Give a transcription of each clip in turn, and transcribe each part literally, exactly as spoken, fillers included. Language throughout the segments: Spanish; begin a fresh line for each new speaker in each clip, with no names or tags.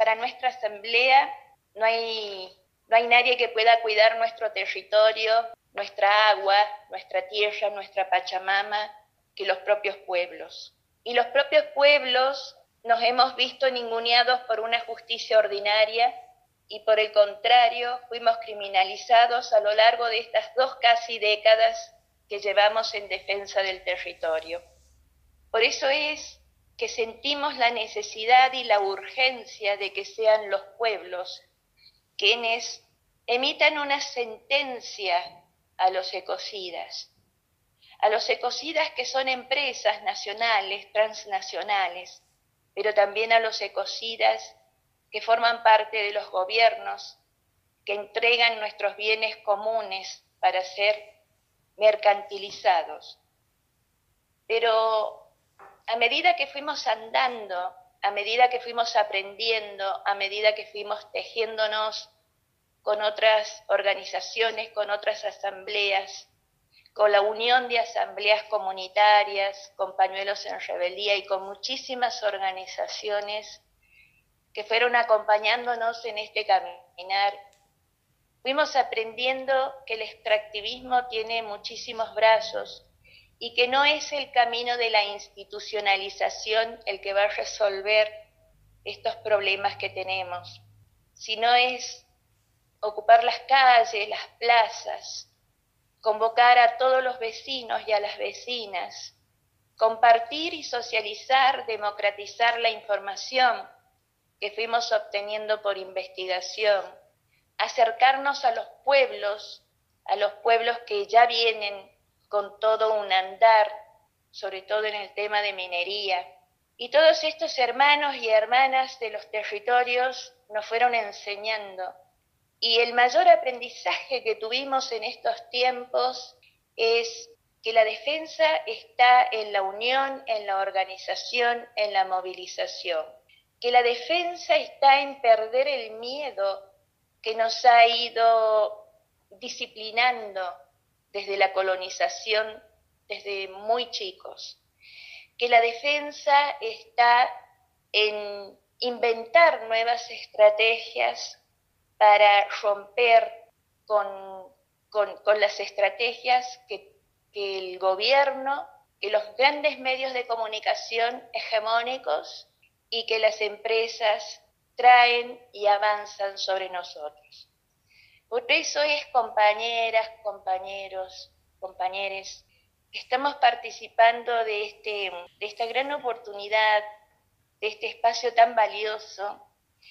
para nuestra asamblea no hay, no hay nadie que pueda cuidar nuestro territorio, nuestra agua, nuestra tierra, nuestra Pachamama, que los propios pueblos. Y los propios pueblos nos hemos visto ninguneados por una justicia ordinaria y por el contrario fuimos criminalizados a lo largo de estas dos casi décadas que llevamos en defensa del territorio. Por eso es que sentimos la necesidad y la urgencia de que sean los pueblos quienes emitan una sentencia a los ecocidas, a los ecocidas que son empresas nacionales, transnacionales, pero también a los ecocidas que forman parte de los gobiernos, que entregan nuestros bienes comunes para ser mercantilizados. Pero a medida que fuimos andando, a medida que fuimos aprendiendo, a medida que fuimos tejiéndonos con otras organizaciones, con otras asambleas, con la unión de asambleas comunitarias, con Pañuelos en Rebeldía y con muchísimas organizaciones que fueron acompañándonos en este caminar, fuimos aprendiendo que el extractivismo tiene muchísimos brazos y que no es el camino de la institucionalización el que va a resolver estos problemas que tenemos, sino es ocupar las calles, las plazas, convocar a todos los vecinos y a las vecinas, compartir y socializar, democratizar la información que fuimos obteniendo por investigación, acercarnos a los pueblos, a los pueblos que ya vienen con todo un andar, sobre todo en el tema de minería. Y todos estos hermanos y hermanas de los territorios nos fueron enseñando. Y el mayor aprendizaje que tuvimos en estos tiempos es que la defensa está en la unión, en la organización, en la movilización. Que la defensa está en perder el miedo que nos ha ido disciplinando desde la colonización, desde muy chicos. Que la defensa está en inventar nuevas estrategias para romper con, con, con las estrategias que, que el gobierno, que los grandes medios de comunicación hegemónicos y que las empresas traen y avanzan sobre nosotros. Por eso es, compañeras, compañeros, compañeres, que estamos participando de, este, de esta gran oportunidad, de este espacio tan valioso,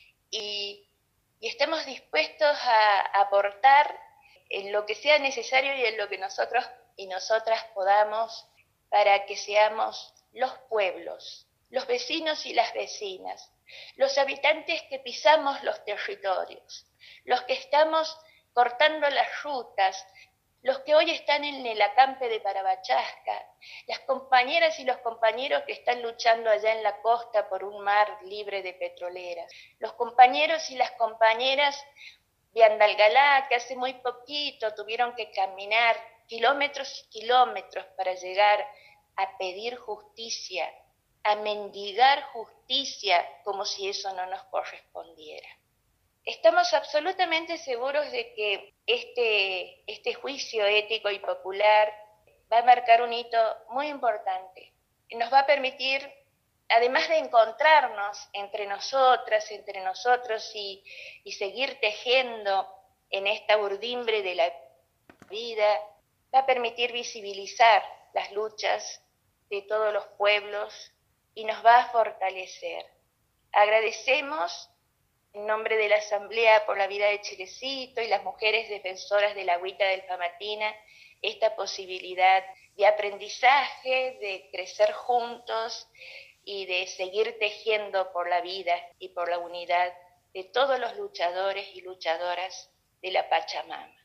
y, y estamos dispuestos a, a aportar en lo que sea necesario y en lo que nosotros y nosotras podamos para que seamos los pueblos, los vecinos y las vecinas, los habitantes que pisamos los territorios, los que estamos cortando las rutas, los que hoy están en el acampe de Parabachasca, las compañeras y los compañeros que están luchando allá en la costa por un mar libre de petroleras, los compañeros y las compañeras de Andalgalá, que hace muy poquito tuvieron que caminar kilómetros y kilómetros para llegar a pedir justicia, a mendigar justicia como si eso no nos correspondiera. Estamos absolutamente seguros de que este, este juicio ético y popular va a marcar un hito muy importante. Nos va a permitir, además de encontrarnos entre nosotras, entre nosotros y, y seguir tejiendo en esta urdimbre de la vida, va a permitir visibilizar las luchas de todos los pueblos y nos va a fortalecer. Agradecemos en nombre de la Asamblea por la Vida de Chilecito y las mujeres defensoras de la agüita del Famatina, esta posibilidad de aprendizaje, de crecer juntos y de seguir tejiendo por la vida y por la unidad de todos los luchadores y luchadoras de la Pachamama.